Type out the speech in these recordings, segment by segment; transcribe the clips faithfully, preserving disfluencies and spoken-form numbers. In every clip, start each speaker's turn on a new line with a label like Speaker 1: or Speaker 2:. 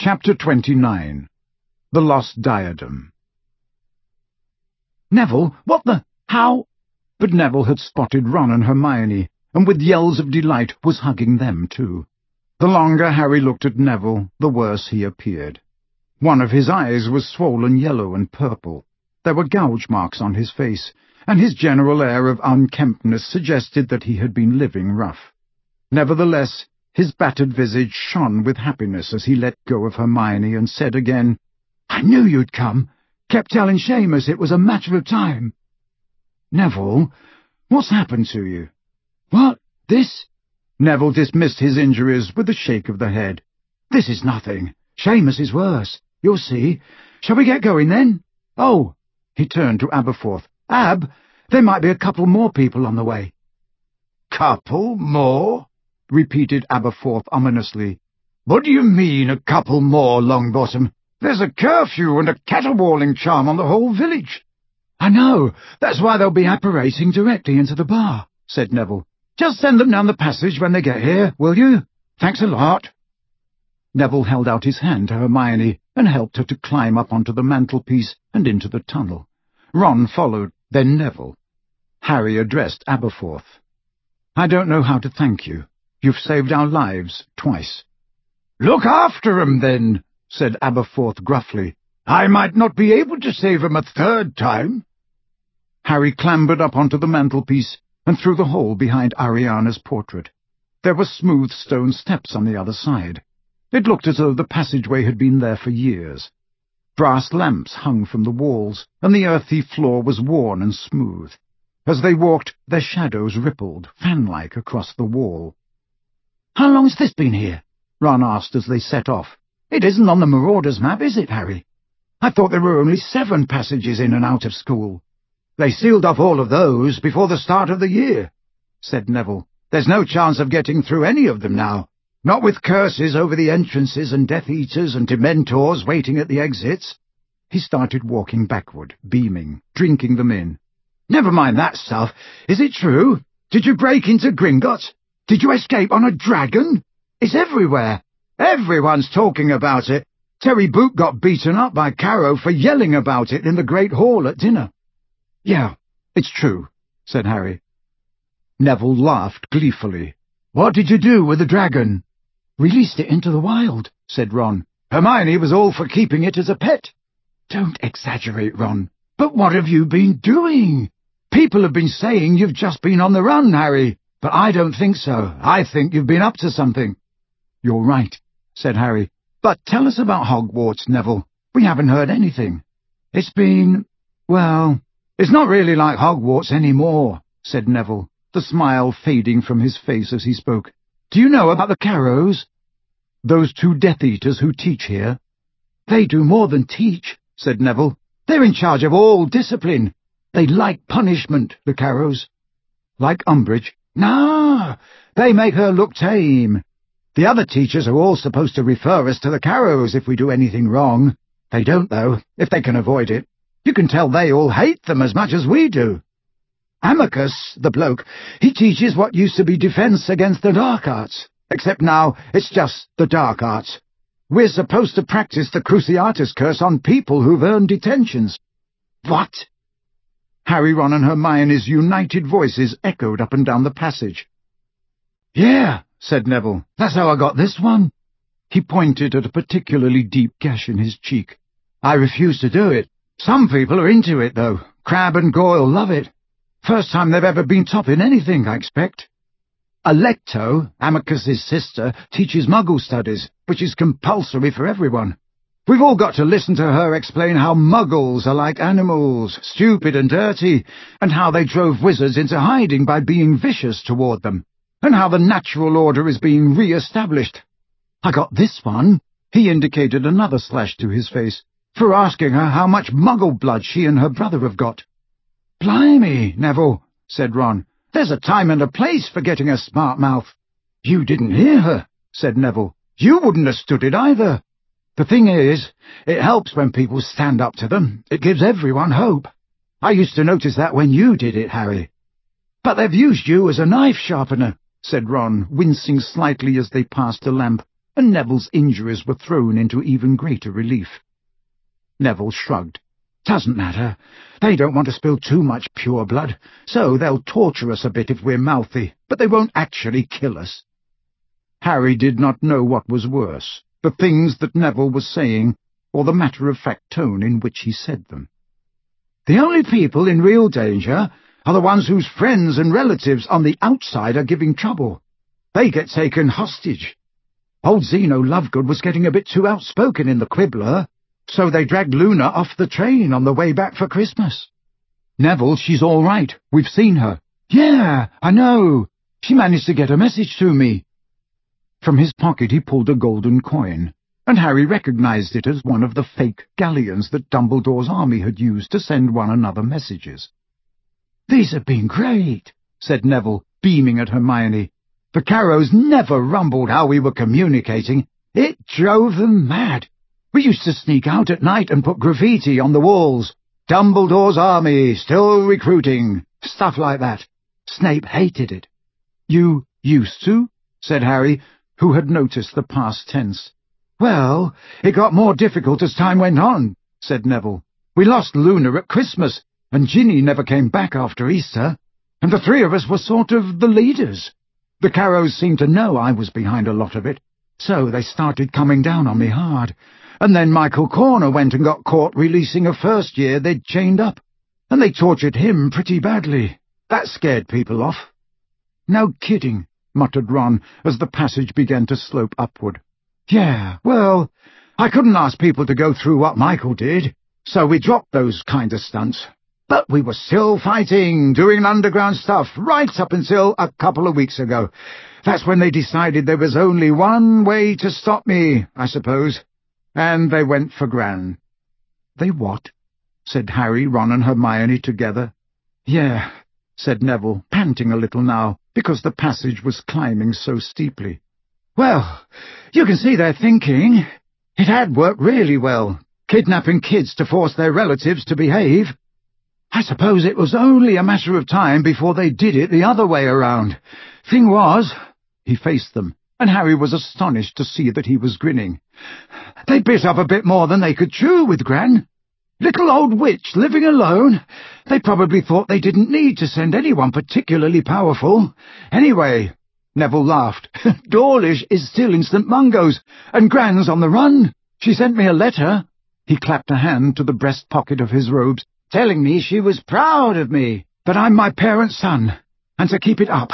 Speaker 1: Chapter twenty-nine. The Lost Diadem. "Neville, what the— how—" But Neville had spotted Ron and Hermione, and with yells of delight was hugging them too. The longer Harry looked at Neville, the worse he appeared. One of his eyes was swollen yellow and purple. There were gouge marks on his face, and his general air of unkemptness suggested that he had been living rough. Nevertheless, his battered visage shone with happiness as he let go of Hermione and said again, "I knew you'd come. Kept telling Seamus it was a matter of time." "Neville, what's happened to you?" "What? This?" Neville dismissed his injuries with a shake of the head. "This is nothing. Seamus is worse. You'll see. Shall we get going, then? Oh," he turned to Aberforth. "Ab, there might be a couple more people on the way."
Speaker 2: "Couple more?" repeated Aberforth ominously. "What do you mean, a couple more, Longbottom? There's a curfew and a caterwauling charm on the whole village."
Speaker 1: "I know. That's why they'll be apparating directly into the bar," said Neville. "Just send them down the passage when they get here, will you? Thanks a lot." Neville held out his hand to Hermione and helped her to climb up onto the mantelpiece and into the tunnel. Ron followed, then Neville. Harry addressed Aberforth. "I don't know how to thank you. You've saved our lives twice."
Speaker 2: "Look after 'em, then," said Aberforth gruffly. "I might not be able to save 'em a third time."
Speaker 1: Harry clambered up onto the mantelpiece and through the hole behind Ariana's portrait. There were smooth stone steps on the other side. It looked as though the passageway had been there for years. Brass lamps hung from the walls, and the earthy floor was worn and smooth. As they walked, their shadows rippled, fan-like, across the wall. "How long's this been here?" Ron asked as they set off. "It isn't on the Marauders' map, is it, Harry? I thought there were only seven passages in and out of school."
Speaker 2: "They sealed off all of those before the start of the year," said Neville. "There's no chance of getting through any of them now. Not with curses over the entrances and Death Eaters and Dementors waiting at the exits."
Speaker 1: He started walking backward, beaming, drinking them in.
Speaker 2: "Never mind that stuff. Is it true? Did you break into Gringotts? Did you escape on a dragon? It's everywhere. Everyone's talking about it. Terry Boot got beaten up by Caro for yelling about it in the Great Hall at dinner."
Speaker 1: "Yeah, it's true," said Harry. Neville laughed gleefully. "What did you do with the dragon?"
Speaker 2: "Released it into the wild," said Ron. "Hermione was all for keeping it as a pet."
Speaker 1: "Don't exaggerate, Ron."
Speaker 2: "But what have you been doing? People have been saying you've just been on the run, Harry, but I don't think so. I think you've been up to something."
Speaker 1: "You're right," said Harry. "But tell us about Hogwarts, Neville. We haven't heard anything."
Speaker 2: "It's been... well, it's not really like Hogwarts anymore," said Neville, the smile fading from his face as he spoke. "Do you know about the Carrows?"
Speaker 1: "Those two Death Eaters who teach here?"
Speaker 2: "They do more than teach," said Neville. "They're in charge of all discipline. They like punishment, the Carrows."
Speaker 1: "Like Umbridge?"
Speaker 2: "No, they make her look tame. The other teachers are all supposed to refer us to the Carrows if we do anything wrong. They don't, though, if they can avoid it. You can tell they all hate them as much as we do. Amicus, the bloke, he teaches what used to be defense against the dark arts, except now it's just the dark arts. We're supposed to practice the Cruciatus curse on people who've earned detentions." "What?"
Speaker 1: Harry, Ron, and Hermione's united voices echoed up and down the passage.
Speaker 2: "Yeah," said Neville. "That's how I got this one."
Speaker 1: He pointed at a particularly deep gash in his cheek.
Speaker 2: "I refuse to do it. Some people are into it, though. Crabbe and Goyle love it. First time they've ever been top in anything, I expect. Alecto, Amicus's sister, teaches Muggle studies, which is compulsory for everyone. We've all got to listen to her explain how Muggles are like animals, stupid and dirty, and how they drove wizards into hiding by being vicious toward them, and how the natural order is being re-established. I got this one," he indicated another slash to his face, "for asking her how much Muggle blood she and her brother have got." "Blimey, Neville," said Ron. "There's a time and a place for getting a smart mouth." "You didn't hear her," said Neville. "You wouldn't have stood it either. The thing is, it helps when people stand up to them. It gives everyone hope. I used to notice that when you did it, Harry." "But they've used you as a knife sharpener," said Ron, wincing slightly as they passed a lamp.
Speaker 1: and Neville's injuries were thrown into even greater relief. Neville shrugged. Doesn't matter. They don't want to spill too much pure blood, so they'll torture us a bit if we're mouthy, but they won't actually kill us. Harry did not know what was worse, the things that Neville was saying, or the matter-of-fact tone in which he said them. The only people in real danger are the ones whose friends and relatives on the outside are giving trouble. They get taken hostage. Old Zeno Lovegood was getting a bit too outspoken in the Quibbler, so they dragged Luna off the train on the way back for Christmas. Neville, she's all right. We've seen her. Yeah, I know. She managed to get a message to me. From his pocket he pulled a golden coin, and Harry recognized it as one of the fake galleons that Dumbledore's army had used to send one another messages. These have been great, said Neville, beaming at Hermione. The Carrows never rumbled how we were communicating. It drove them mad. We used to sneak out at night and put graffiti on the walls. Dumbledore's army, still recruiting. Stuff like that. Snape hated it. You used to? Said Harry, who had noticed the past tense. Well, it got more difficult as time went on, said Neville. We lost Luna at Christmas, and Ginny never came back after Easter, and the three of us were sort of the leaders. The Carrows seemed to know I was behind a lot of it, so they started coming down on me hard. And then Michael Corner went and got caught releasing a first year they'd chained up, and they tortured him pretty badly. That scared people off. No kidding, muttered Ron as the passage began to slope upward. Yeah, well, I couldn't ask people to go through what Michael did, so we dropped those kind of stunts. But we were still fighting, doing underground stuff, right up until a couple of weeks ago. That's when they decided there was only one way to stop me, I suppose. And they went for Gran. They what? Said Harry, Ron and Hermione together. Yeah, said Neville, panting a little now, because the passage was climbing so steeply. Well, you can see they're thinking. It had worked really well, kidnapping kids to force their relatives to behave. I suppose it was only a matter of time before they did it the other way around. Thing was, he faced them, and Harry was astonished to see that he was grinning. They bit up a bit more than they could chew with Gran. Little old witch living alone. They probably thought they didn't need to send anyone particularly powerful. Anyway, Neville laughed. Dawlish is still in Saint Mungo's, and Gran's on the run. She sent me a letter. He clapped a hand to the breast pocket of his robes, telling me she was proud of me, that I'm my parents' son, and to keep it up.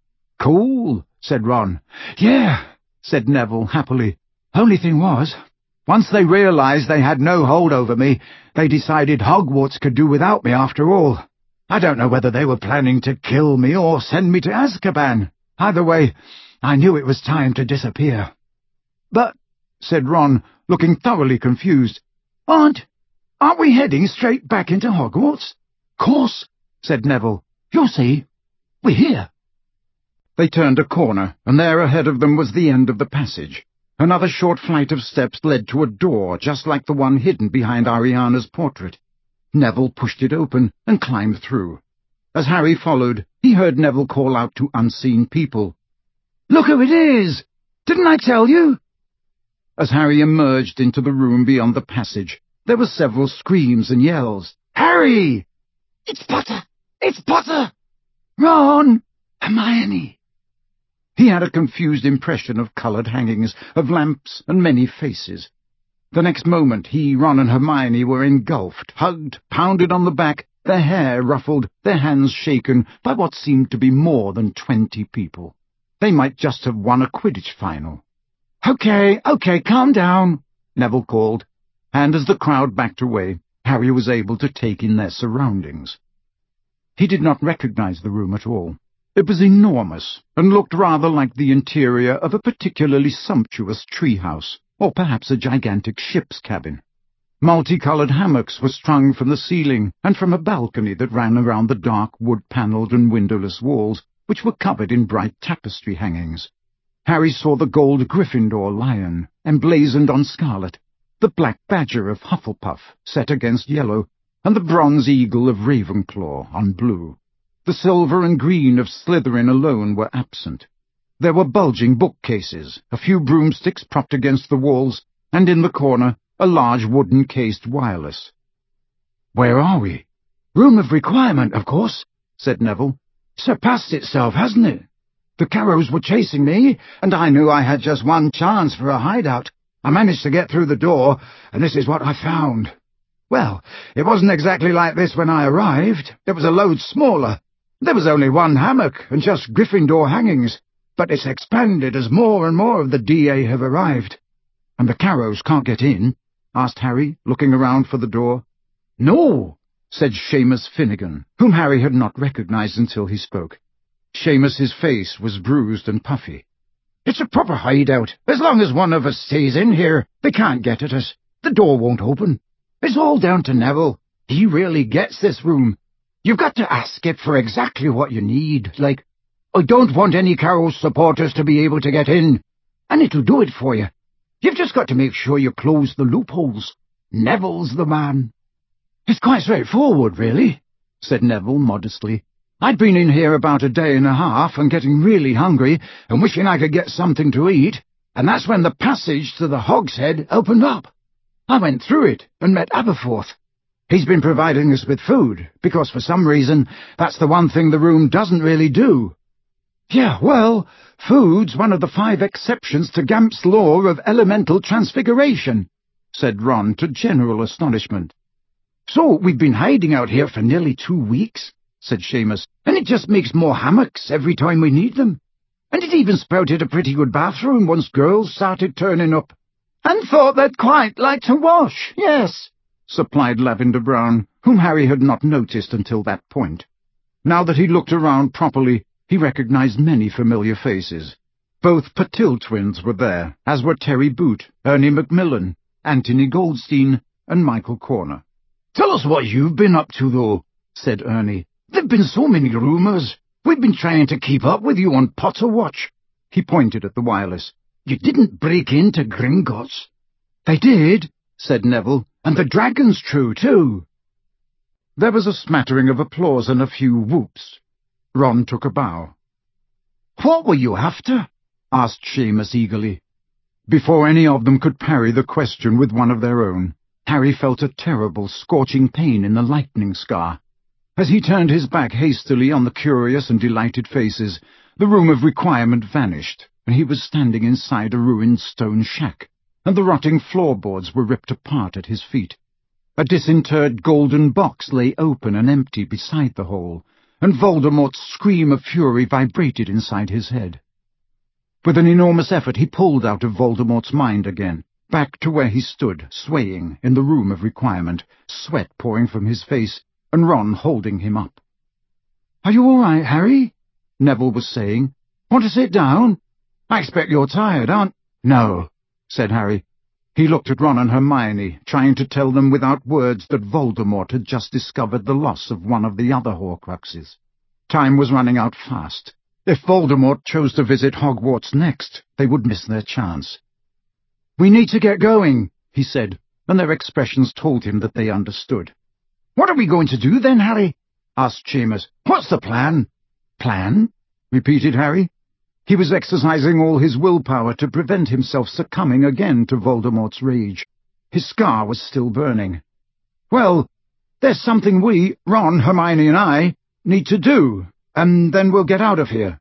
Speaker 1: Cool, said Ron. Yeah, said Neville happily. Only thing was, once they realized they had no hold over me, they decided Hogwarts could do without me after all. I don't know whether they were planning to kill me or send me to Azkaban. Either way, I knew it was time to disappear. But, said Ron, looking thoroughly confused, Aren't, aren't we heading straight back into Hogwarts? Course, said Neville. You'll see. We're here. They turned a corner, and there ahead of them was the end of the passage. Another short flight of steps led to a door just like the one hidden behind Ariana's portrait. Neville pushed it open and climbed through. As Harry followed, he heard Neville call out to unseen people. Look who it is! Didn't I tell you? As Harry emerged into the room beyond the passage, there were several screams and yells. Harry! It's Potter! It's Potter! Ron! Hermione! He had a confused impression of coloured hangings, of lamps, and many faces. The next moment he, Ron, and Hermione were engulfed, hugged, pounded on the back, their hair ruffled, their hands shaken by what seemed to be more than twenty people. They might just have won a Quidditch final. Okay, okay, calm down, Neville called, and as the crowd backed away, Harry was able to take in their surroundings. He did not recognize the room at all. It was enormous, and looked rather like the interior of a particularly sumptuous treehouse, or perhaps a gigantic ship's cabin. Multicolored hammocks were strung from the ceiling and from a balcony that ran around the dark wood-panelled and windowless walls, which were covered in bright tapestry hangings. Harry saw the gold Gryffindor lion, emblazoned on scarlet, the black badger of Hufflepuff, set against yellow, and the bronze eagle of Ravenclaw on blue. The silver and green of Slytherin alone were absent. There were bulging bookcases, a few broomsticks propped against the walls, and in the corner a large wooden-cased wireless.
Speaker 2: "Where are we?" "Room of requirement, of course," said Neville. "Surpassed itself, hasn't it? The Carrows were chasing me, and I knew I had just one chance for a hideout. I managed to get through the door, and this is what I found. Well, it wasn't exactly like this when I arrived. It was a load smaller. There was only one hammock and just Gryffindor hangings, but it's expanded as more and more of the D A have arrived."
Speaker 1: "And the Carrows can't get in?" asked Harry, looking around for the door.
Speaker 2: "No,"
Speaker 1: said Seamus Finnegan, whom Harry had not recognized until he spoke. Seamus's face was bruised and puffy.
Speaker 2: "It's a proper hideout. As long as one of us stays in here, they can't get at us. The door won't open. It's all down to Neville. He really gets this room. You've got to ask it for exactly what you need, like, 'I don't want any Carrows supporters to be able to get in,' and it'll do it for you. You've just got to make sure you close the loopholes. Neville's the man." "It's quite straightforward, really," said Neville modestly. "I'd been in here about a day and a half and getting really hungry and wishing I could get something to eat, and that's when the passage to the Hogshead opened up. I went through it and met Aberforth. He's been providing us with food, because for some reason that's the one thing the room doesn't really do." "Yeah, well, food's one of the five exceptions to Gamp's law of elemental transfiguration," said Ron to general astonishment. "So we've been hiding out here for nearly two weeks," said Seamus, "and it just makes more hammocks every time we need them. And it even sprouted a pretty good bathroom once girls started turning up. And thought they'd quite like to wash, yes,"
Speaker 1: supplied Lavender Brown, whom Harry had not noticed until that point. Now that he looked around properly, he recognized many familiar faces. Both Patil twins were there, as were Terry Boot, Ernie Macmillan, Anthony Goldstein, and Michael Corner.
Speaker 2: "Tell us what you've been up to, though," said Ernie. "There've been so many rumours. We've been trying to keep up with you on Potter Watch."
Speaker 1: He pointed at the wireless.
Speaker 2: "You didn't break into Gringotts."
Speaker 1: "They did," said Neville, "and the dragon's true, too." There was a smattering of applause and a few whoops. Ron took a bow.
Speaker 2: "What were you after?"
Speaker 1: asked Seamus eagerly. Before any of them could parry the question with one of their own, Harry felt a terrible, scorching pain in the lightning scar. As he turned his back hastily on the curious and delighted faces, the room of requirement vanished, and he was standing inside a ruined stone shack, and the rotting floorboards were ripped apart at his feet. A disinterred golden box lay open and empty beside the hole, and Voldemort's scream of fury vibrated inside his head. With an enormous effort he pulled out of Voldemort's mind again, back to where he stood, swaying, in the room of requirement, sweat pouring from his face, and Ron holding him up.
Speaker 2: "Are you all right, Harry?" Neville was saying. "Want to sit down? I expect you're tired, aren't—"
Speaker 1: "No," said Harry. He looked at Ron and Hermione, trying to tell them without words that Voldemort had just discovered the loss of one of the other Horcruxes. Time was running out fast. If Voldemort chose to visit Hogwarts next, they would miss their chance.
Speaker 2: "We need to get going,"
Speaker 1: he said, and their expressions told him that they understood.
Speaker 2: "What are we going to do then, Harry?" asked Seamus. "What's the plan?"
Speaker 1: "Plan?" repeated Harry. He was exercising all his willpower to prevent himself succumbing again to Voldemort's rage. His scar was still burning.
Speaker 2: "Well, there's something we, Ron, Hermione and I, need to do, and then we'll get out of here."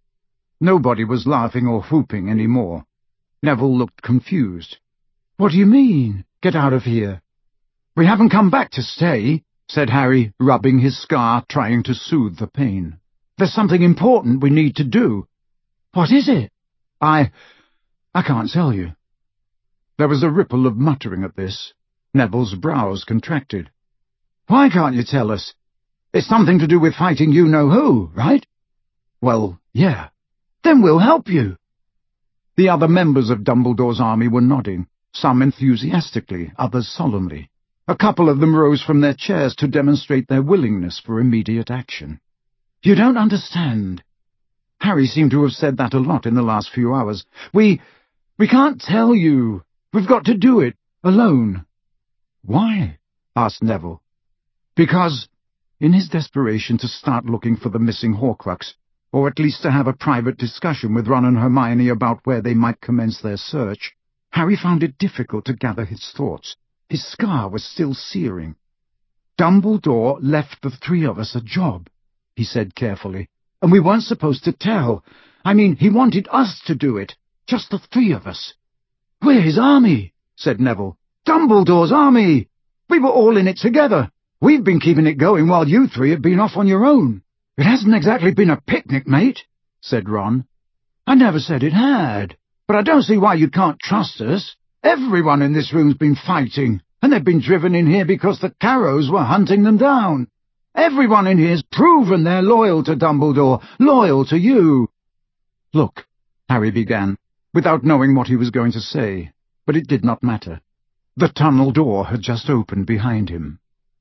Speaker 1: Nobody was laughing or whooping any more. Neville looked confused.
Speaker 2: "What do you mean, get out of here?"
Speaker 1: "We haven't come back to stay," said Harry, rubbing his scar, trying to soothe the pain. "There's something important we need to do."
Speaker 2: "What is it?"
Speaker 1: I... I can't tell you." There was a ripple of muttering at this. Neville's brows contracted.
Speaker 2: "Why can't you tell us? It's something to do with fighting you-know-who, right?"
Speaker 1: "Well, yeah."
Speaker 2: "Then we'll help you."
Speaker 1: The other members of Dumbledore's army were nodding, some enthusiastically, others solemnly. A couple of them rose from their chairs to demonstrate their willingness for immediate action.
Speaker 2: "You don't understand."
Speaker 1: Harry seemed to have said that a lot in the last few hours.
Speaker 2: We... we can't tell you. We've got to do it, alone."
Speaker 1: "Why?" asked Neville.
Speaker 2: "Because..."
Speaker 1: In his desperation to start looking for the missing Horcrux, or at least to have a private discussion with Ron and Hermione about where they might commence their search, Harry found it difficult to gather his thoughts. His scar was still searing. "Dumbledore left the three of us a job," he said carefully, "and we weren't supposed to tell. I mean, he wanted us to do it, just the three of us." "We're his army," said Neville. "Dumbledore's army! We were all in it together. We've been keeping it going while you three have been off on your own." "It hasn't exactly been a picnic, mate," said Ron. "I never said it had, but I don't see why you can't trust us. Everyone in this room's been fighting, and they've been driven in here because the Carrows were hunting them down. Everyone in here's proven they're loyal to Dumbledore, loyal to you." "Look," Harry began, without knowing what he was going to say, but it did not matter. The tunnel door had just opened behind him.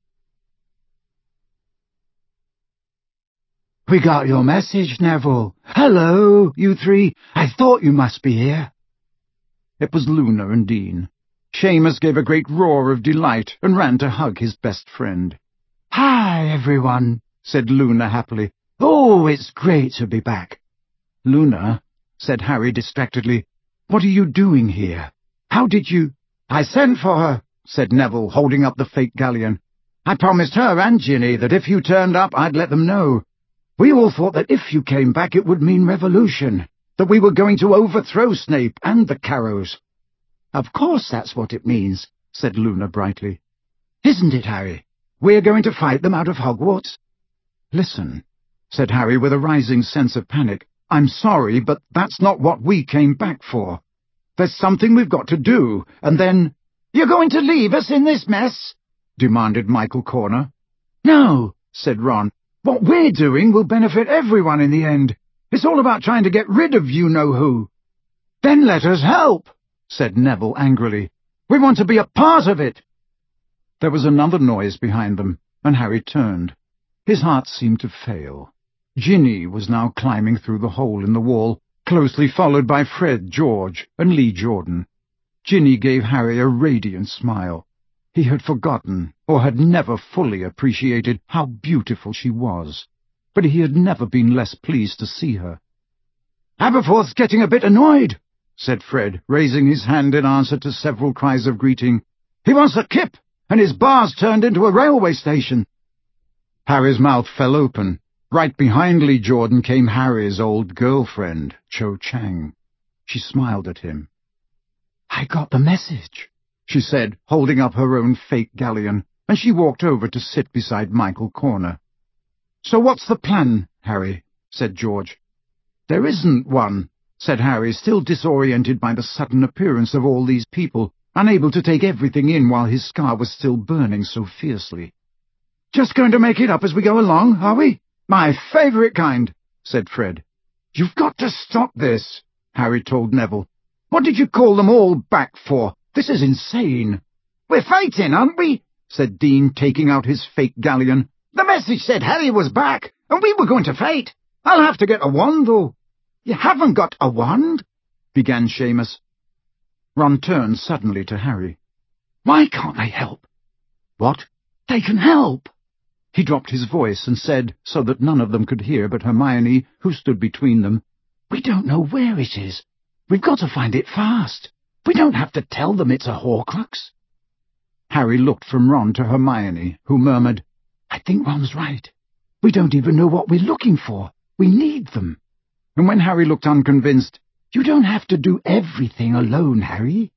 Speaker 1: "We got your message, Neville. Hello, you three. I thought you must be here." It was Luna and Dean. Seamus gave a great roar of delight and ran to hug his best friend. "Hi, everyone," said Luna happily. "Oh, it's great to be back." "Luna," said Harry distractedly, "what are you doing here? How did you—" "I sent for her," said Neville, holding up the fake galleon. "I promised her and Ginny that if you turned up, I'd let them know. We all thought that if you came back it would mean revolution, that we were going to overthrow Snape and the Carrows." "Of course that's what it means," said Luna brightly. "Isn't it, Harry? We're going to fight them out of Hogwarts." "Listen," said Harry with a rising sense of panic. "I'm sorry, but that's not what we came back for. There's something we've got to do, and then—" "You're going to leave us in this mess?" demanded Michael Corner. "No," said Ron. "What we're doing will benefit everyone in the end. It's all about trying to get rid of you-know-who." "Then let us help," said Neville angrily. "We want to be a part of it." There was another noise behind them, and Harry turned. His heart seemed to fail. Ginny was now climbing through the hole in the wall, closely followed by Fred George and Lee Jordan. Ginny gave Harry a radiant smile. He had forgotten, or had never fully appreciated, how beautiful she was, but he had never been less pleased to see her. "Aberforth's getting a bit annoyed," said Fred, raising his hand in answer to several cries of greeting. "He wants a kip, and his bar's turned into a railway station." Harry's mouth fell open. Right behind Lee Jordan came Harry's old girlfriend, Cho Chang. She smiled at him. "I got the message," she said, holding up her own fake galleon, and she walked over to sit beside Michael Corner. "So what's the plan, Harry?" said George. "There isn't one," said Harry, still disoriented by the sudden appearance of all these people, unable to take everything in while his scar was still burning so fiercely. "Just going to make it up as we go along, are we? My favourite kind," said Fred. "You've got to stop this," Harry told Neville. "What did you call them all back for? This is insane." "We're fighting, aren't we?" said Dean, taking out his fake galleon. "The message said Harry was back, and we were going to fight. I'll have to get a wand, though." "You haven't got a wand?" began Seamus. Ron turned suddenly to Harry. "Why can't they help?" "What?" "They can help." He dropped his voice and said, so that none of them could hear but Hermione, who stood between them, "We don't know where it is. We've got to find it fast. We don't have to tell them it's a Horcrux." Harry looked from Ron to Hermione, who murmured, "I think Ron's right. We don't even know what we're looking for. We need them." And when Harry looked unconvinced, "You don't have to do everything alone, Harry."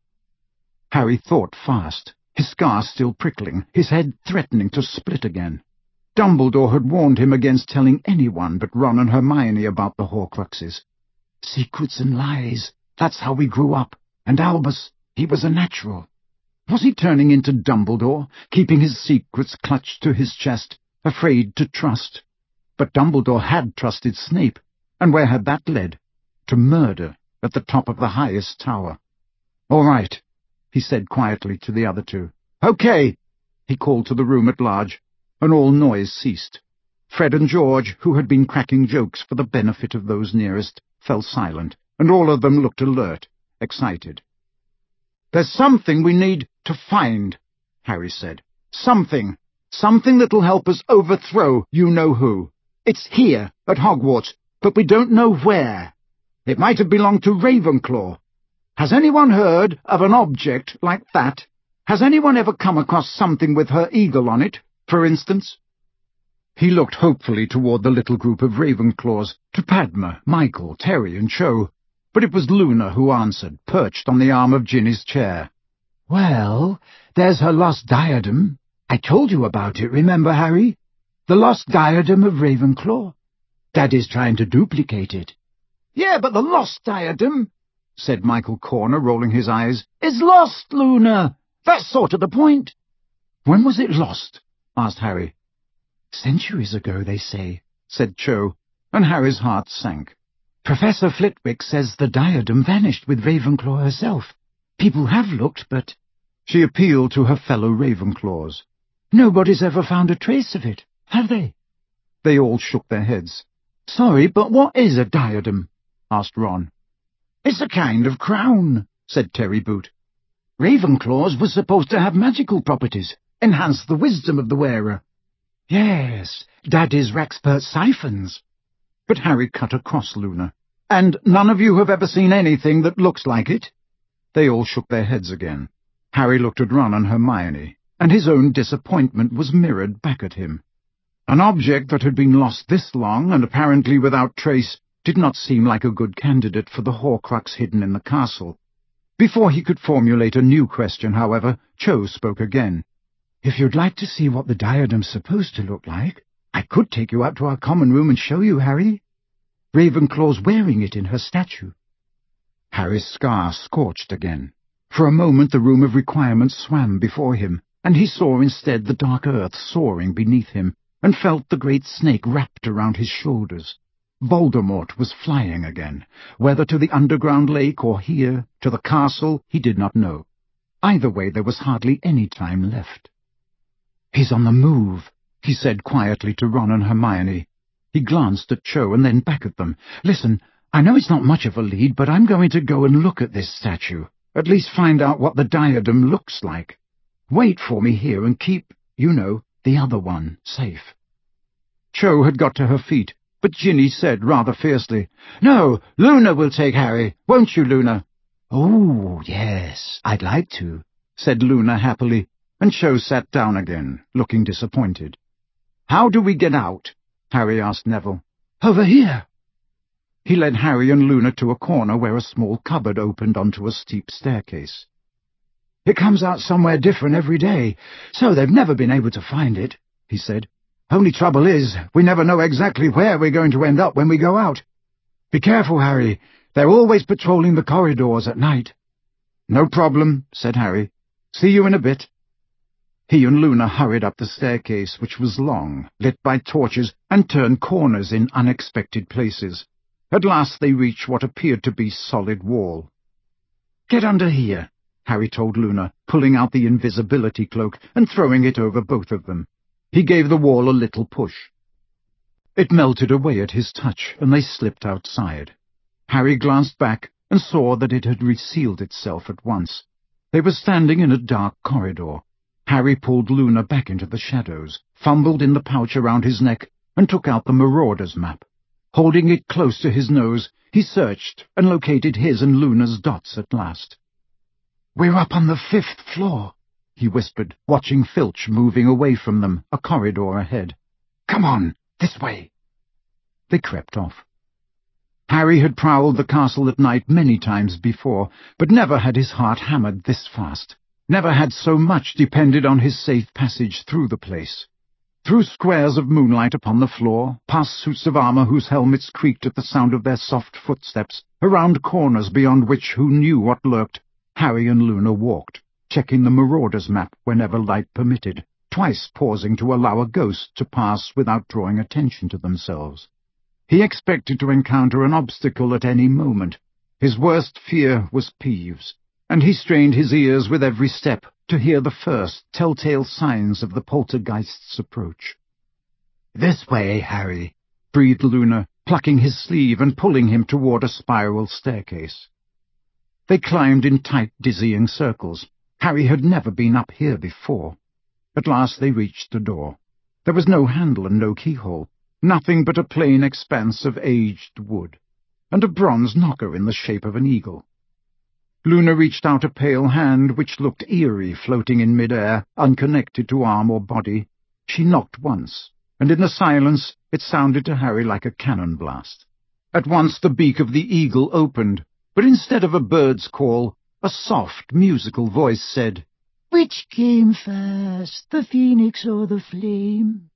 Speaker 1: Harry thought fast, his scar still prickling, his head threatening to split again. Dumbledore had warned him against telling anyone but Ron and Hermione about the Horcruxes. Secrets and lies, that's how we grew up, and Albus, he was a natural. Was he turning into Dumbledore, keeping his secrets clutched to his chest, afraid to trust? But Dumbledore had trusted Snape, and where had that led? To murder, at the top of the highest tower. "All right," he said quietly to the other two. "Okay," he called to the room at large, and all noise ceased. Fred and George, who had been cracking jokes for the benefit of those nearest, fell silent, and all of them looked alert, excited. "There's something we need to find," Harry said. "Something. Something that'll help us overthrow you-know-who. It's here, at Hogwarts.
Speaker 2: but we don't know where. It might have belonged to Ravenclaw. Has anyone heard of an object like that? Has anyone ever come across something with her eagle on it, for instance?" He looked hopefully toward the little group of Ravenclaws, to Padma, Michael, Terry, and Cho, but it was Luna who answered, perched on the arm of Ginny's chair. "Well, there's her lost diadem. I told you about it, remember, Harry? The lost diadem of Ravenclaw. Daddy's trying to duplicate it." "Yeah, but the lost diadem," said Michael Corner, rolling his eyes, "is lost, Luna. That's sort of the point." "When was it lost?" asked Harry. "Centuries ago, they say," said Cho, and Harry's heart sank. "Professor Flitwick says the diadem vanished with Ravenclaw herself. People have looked, but—" She appealed to her fellow Ravenclaws. "Nobody's ever found a trace of it, have they?" They all shook their heads. "Sorry, but what is a diadem?" asked Ron. "It's a kind of crown," said Terry Boot. "Ravenclaws were supposed to have magical properties, enhance the wisdom of the wearer." "Yes, Daddy's Rexpert siphons." But Harry cut across Luna. "And none of you have ever seen anything that looks like it?" They all shook their heads again. Harry looked at Ron and Hermione, and his own disappointment was mirrored back at him. An object that had been lost this long, and apparently without trace, did not seem like a good candidate for the Horcrux hidden in the castle. Before he could formulate a new question, however, Cho spoke again. "If you'd like to see what the diadem's supposed to look like, I could take you up to our common room and show you, Harry. Ravenclaw's wearing it in her statue." Harry's scar scorched again. For a moment the room of requirements swam before him, and he saw instead the dark earth soaring beneath him, and felt the great snake wrapped around his shoulders. Voldemort was flying again, whether to the underground lake or here, to the castle, he did not know. Either way there was hardly any time left. "He's on the move," he said quietly to Ron and Hermione. He glanced at Cho and then back at them. "Listen, I know it's not much of a lead, but I'm going to go and look at this statue, at least find out what the diadem looks like. Wait for me here and keep, you know, the other one safe." Cho had got to her feet, but Ginny said rather fiercely, "No, Luna will take Harry, won't you, Luna?" "Oh, yes, I'd like to," said Luna happily, and Cho sat down again, looking disappointed. "How do we get out?" Harry asked Neville. "Over here." He led Harry and Luna to a corner where a small cupboard opened onto a steep staircase. "It comes out somewhere different every day, so they've never been able to find it," he said. "Only trouble is, we never know exactly where we're going to end up when we go out. Be careful, Harry. They're always patrolling the corridors at night." "No problem," said Harry. "See you in a bit." He and Luna hurried up the staircase, which was long, lit by torches, and turned corners in unexpected places. At last they reached what appeared to be solid wall. "Get under here," Harry told Luna, pulling out the invisibility cloak and throwing it over both of them. He gave the wall a little push. It melted away at his touch, and they slipped outside. Harry glanced back and saw that it had resealed itself at once. They were standing in a dark corridor. Harry pulled Luna back into the shadows, fumbled in the pouch around his neck, and took out the Marauders map. Holding it close to his nose, he searched and located his and Luna's dots at last. "We're up on the fifth floor," he whispered, watching Filch moving away from them, a corridor ahead. "Come on, this way." They crept off. Harry had prowled the castle at night many times before, but never had his heart hammered this fast. Never had so much depended on his safe passage through the place. Through squares of moonlight upon the floor, past suits of armor whose helmets creaked at the sound of their soft footsteps, around corners beyond which who knew what lurked, Harry and Luna walked, checking the Marauders map whenever light permitted, twice pausing to allow a ghost to pass without drawing attention to themselves. He expected to encounter an obstacle at any moment. His worst fear was Peeves, and he strained his ears with every step to hear the first telltale signs of the poltergeist's approach. "This way, Harry," breathed Luna, plucking his sleeve and pulling him toward a spiral staircase. They climbed in tight, dizzying circles. Harry had never been up here before. At last they reached the door. There was no handle and no keyhole.
Speaker 1: nothing but a plain expanse of aged wood, and a bronze knocker in the shape of an eagle. Luna reached out a pale hand which looked eerie floating in mid-air, unconnected to arm or body. She knocked once, and in the silence it sounded to Harry like a cannon blast. At once the beak of the eagle opened, but instead of a bird's call, a soft, musical voice said,
Speaker 3: "Which came first, the phoenix or the flame?"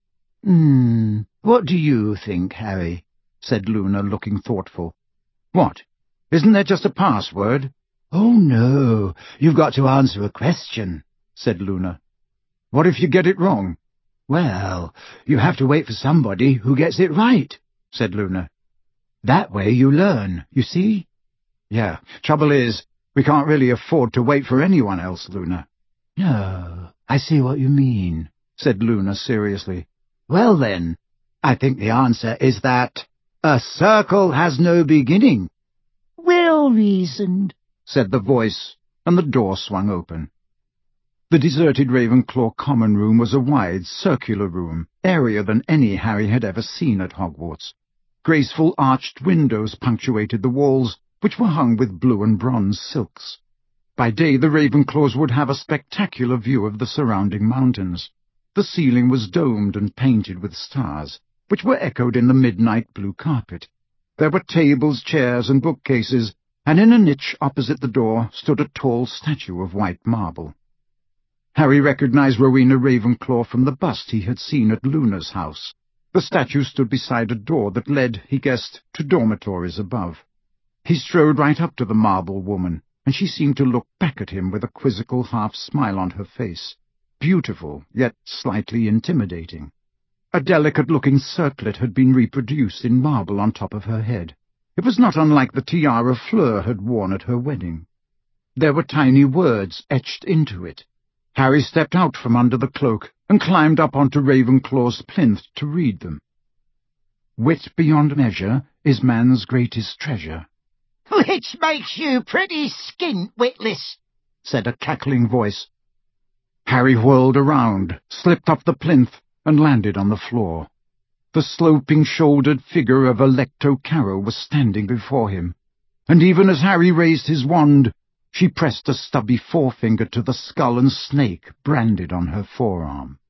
Speaker 2: Hmm, what do you think, Harry? Said Luna, looking thoughtful.
Speaker 1: What? Isn't there just a password?
Speaker 2: Oh, no, you've got to answer a question, said Luna.
Speaker 1: What if you get it wrong?
Speaker 2: Well, you have to wait for somebody who gets it right, said Luna. That way you learn, you see?
Speaker 1: Yeah, trouble is, we can't really afford to wait for anyone else, Luna.
Speaker 2: No, I see what you mean, said Luna seriously. Well then, I think the answer is that a circle has no beginning.
Speaker 3: Well reasoned,
Speaker 1: said the voice, and the door swung open. The deserted Ravenclaw common room was a wide, circular room, airier than any Harry had ever seen at Hogwarts. Graceful arched windows punctuated the walls, which were hung with blue and bronze silks. By day the Ravenclaws would have a spectacular view of the surrounding mountains. The ceiling was domed and painted with stars, which were echoed in the midnight blue carpet. There were tables, chairs, and bookcases, and in a niche opposite the door stood a tall statue of white marble. Harry recognized Rowena Ravenclaw from the bust he had seen at Luna's house. The statue stood beside a door that led, he guessed, to dormitories above. He strode right up to the marble woman, and she seemed to look back at him with a quizzical half-smile on her face, beautiful, yet slightly intimidating. A delicate-looking circlet had been reproduced in marble on top of her head. It was not unlike the tiara Fleur had worn at her wedding. There were tiny words etched into it. Harry stepped out from under the cloak and climbed up onto Ravenclaw's plinth to read them. "Wit beyond measure is man's greatest treasure."
Speaker 3: "Which makes you pretty skint, witless,"
Speaker 1: said a cackling voice. Harry whirled around, slipped off the plinth, and landed on the floor. The sloping-shouldered figure of Alecto Carrow was standing before him, and even as Harry raised his wand, she pressed a stubby forefinger to the skull and snake branded on her forearm.